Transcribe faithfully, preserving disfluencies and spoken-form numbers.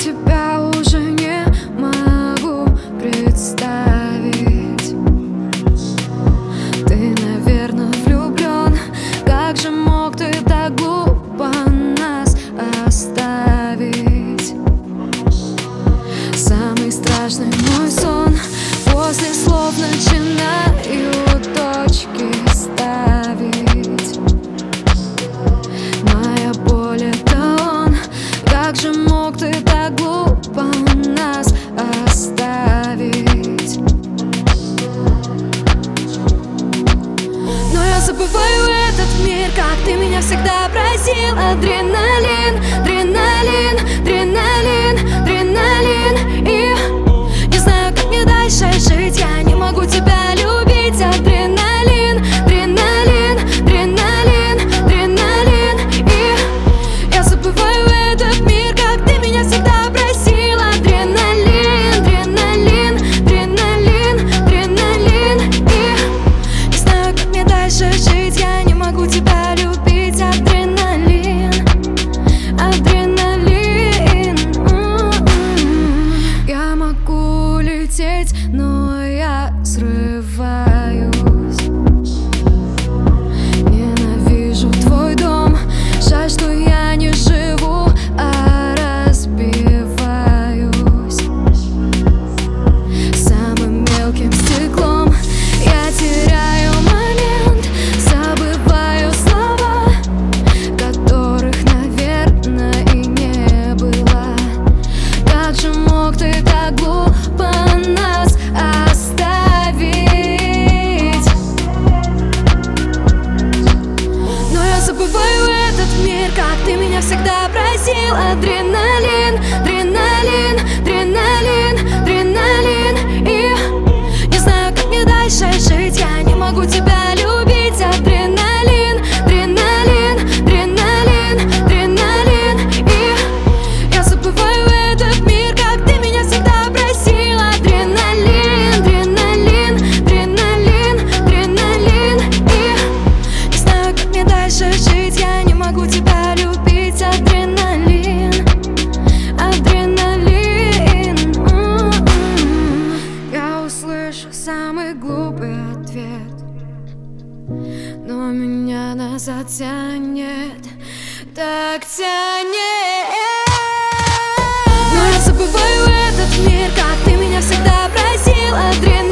тебя уже не могу представить. Ты, наверное, влюблен. Как же мог ты так глупо нас оставить? Самый страшный мой сон. После слов начинаю точки ставить. Моя боль — это он. Как же мог ты так глупо нас оставить? Но я забываю этот мир, как ты меня всегда просил. Адреналин, адреналин, адреналин, адреналин. И не знаю, как мне дальше жить. Я не могу тебя любить. Адреналин, адреналин, адреналин, адреналин. И я забываю этот мир, как ты меня всегда просил. Адреналин, адреналин, адреналин, адреналин. И не знаю, как мне дальше жить. Я не могу тебя любить. Адреналин, адреналин. М-м-м. Я могу лететь, но я срываюсь. Ненавижу твой дом. Жаль, что я не живу, а разбиваюсь. Самым мелким стеклом я теряю момент, забываю слова, которых, наверное, и не было. Как же мог ты так глупо нас оставить? Но я забываю этот мир, как ты меня всегда просил. Адреналин, адреналин, адреналин, адреналин. И не знаю, как мне дальше жить. Я не могу тебя любить. Адреналин, адреналин, адреналин, адреналин. И я забываю этот мир, как ты меня всегда просил. Адреналин, адреналин, адреналин, адреналин. И не знаю, как мне дальше жить. Я не могу тебя любить. Адреналин, адреналин. М-м-м. Я услышу самый глупый ответ, но меня назад тянет, так тянет. Но я забываю этот мир, как ты меня всегда просил. Адреналин.